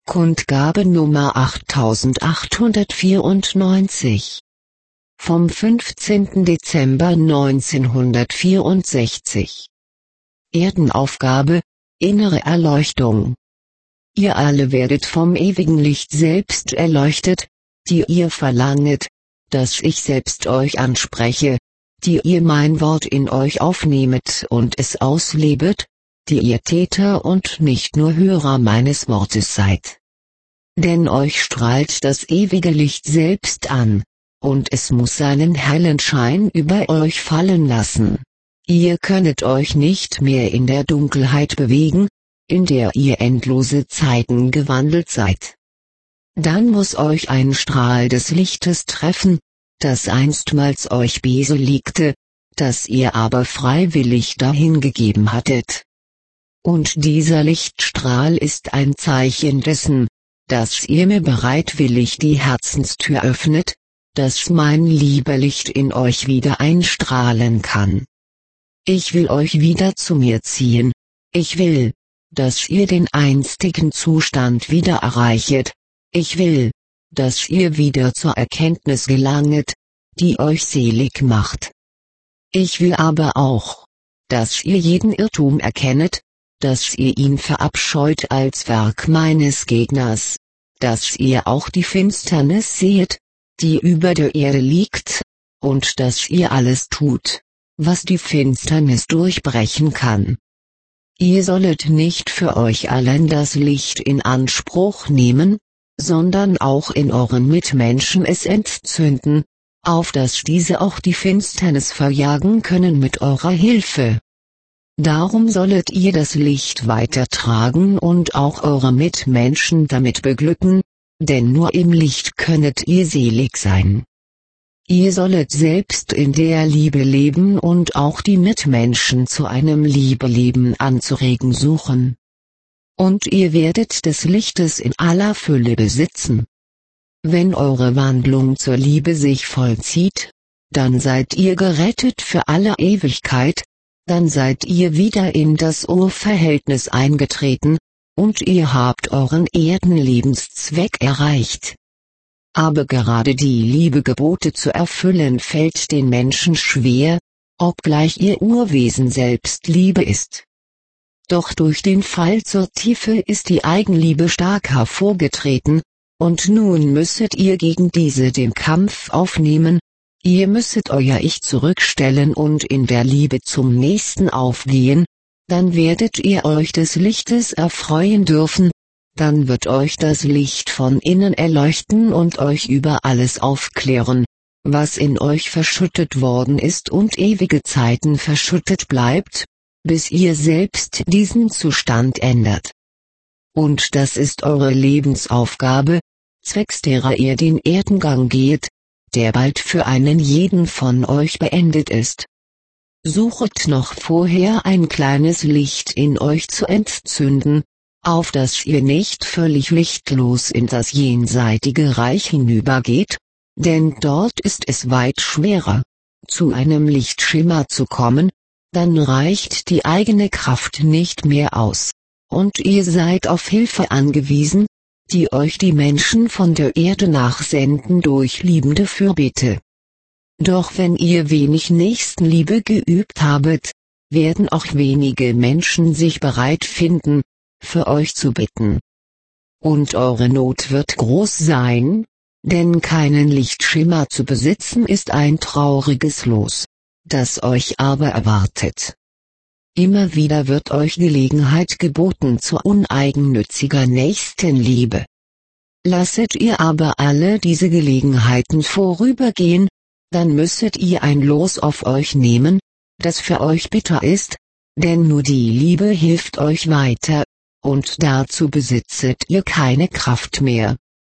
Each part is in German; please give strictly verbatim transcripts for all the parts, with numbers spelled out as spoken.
Kundgabe Nummer achttausendachthundertvierundneunzig. Vom fünfzehnten Dezember neunzehnhundertvierundsechzig. Erdenaufgabe, innere Erleuchtung. Ihr alle werdet vom ewigen Licht selbst erleuchtet, die ihr verlanget, dass ich selbst euch anspreche, die ihr mein Wort in euch aufnehmet und es auslebet, die ihr Täter und nicht nur Hörer meines Wortes seid. Denn euch strahlt das ewige Licht selbst an, und es muss seinen hellen Schein über euch fallen lassen. Ihr könnet euch nicht mehr in der Dunkelheit bewegen, in der ihr endlose Zeiten gewandelt seid. Dann muss euch ein Strahl des Lichtes treffen, das einstmals euch beseligte, das ihr aber freiwillig dahingegeben hattet. Und dieser Lichtstrahl ist ein Zeichen dessen, dass ihr mir bereitwillig die Herzenstür öffnet, dass mein Liebelicht in euch wieder einstrahlen kann. Ich will euch wieder zu mir ziehen, ich will, dass ihr den einstigen Zustand wieder erreichet, ich will, dass ihr wieder zur Erkenntnis gelanget, die euch selig macht. Ich will aber auch, dass ihr jeden Irrtum erkennet, dass ihr ihn verabscheut als Werk meines Gegners, dass ihr auch die Finsternis sehet, die über der Erde liegt, und dass ihr alles tut, was die Finsternis durchbrechen kann. Ihr sollet nicht für euch allein das Licht in Anspruch nehmen, sondern auch in euren Mitmenschen es entzünden, auf dass diese auch die Finsternis verjagen können mit eurer Hilfe. Darum sollet ihr das Licht weitertragen und auch eure Mitmenschen damit beglücken, denn nur im Licht könnet ihr selig sein. Ihr sollet selbst in der Liebe leben und auch die Mitmenschen zu einem Liebeleben anzuregen suchen. Und ihr werdet des Lichtes in aller Fülle besitzen. Wenn eure Wandlung zur Liebe sich vollzieht, dann seid ihr gerettet für alle Ewigkeit, dann seid ihr wieder in das Urverhältnis eingetreten, und ihr habt euren Erdenlebenszweck erreicht. Aber gerade die Liebegebote zu erfüllen fällt den Menschen schwer, obgleich ihr Urwesen selbst Liebe ist. Doch durch den Fall zur Tiefe ist die Eigenliebe stark hervorgetreten, und nun müsset ihr gegen diese den Kampf aufnehmen. Ihr müsset euer Ich zurückstellen und in der Liebe zum Nächsten aufgehen, dann werdet ihr euch des Lichtes erfreuen dürfen, dann wird euch das Licht von innen erleuchten und euch über alles aufklären, was in euch verschüttet worden ist und ewige Zeiten verschüttet bleibt, bis ihr selbst diesen Zustand ändert. Und das ist eure Lebensaufgabe, zwecks derer ihr den Erdengang geht, der bald für einen jeden von euch beendet ist. Suchet noch vorher ein kleines Licht in euch zu entzünden, auf dass ihr nicht völlig lichtlos in das jenseitige Reich hinübergeht, denn dort ist es weit schwerer, zu einem Lichtschimmer zu kommen, dann reicht die eigene Kraft nicht mehr aus, und ihr seid auf Hilfe angewiesen, die euch die Menschen von der Erde nachsenden durch liebende Fürbitte. Doch wenn ihr wenig Nächstenliebe geübt habet, werden auch wenige Menschen sich bereit finden, für euch zu bitten. Und eure Not wird groß sein, denn keinen Lichtschimmer zu besitzen ist ein trauriges Los, das euch aber erwartet. Immer wieder wird euch Gelegenheit geboten zur uneigennütziger Nächstenliebe. Lasset ihr aber alle diese Gelegenheiten vorübergehen, dann müsset ihr ein Los auf euch nehmen, das für euch bitter ist, denn nur die Liebe hilft euch weiter, und dazu besitzet ihr keine Kraft mehr.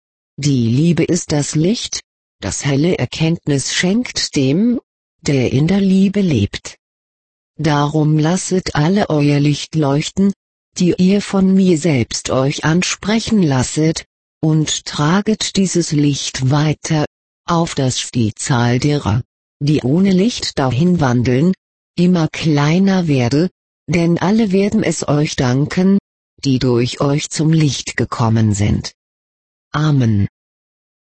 Die Liebe ist das Licht, das helle Erkenntnis schenkt dem, der in der Liebe lebt. Darum lasset alle euer Licht leuchten, die ihr von mir selbst euch ansprechen lasset, und traget dieses Licht weiter, auf dass die Zahl derer, die ohne Licht dahin wandeln, immer kleiner werde, denn alle werden es euch danken, die durch euch zum Licht gekommen sind. Amen.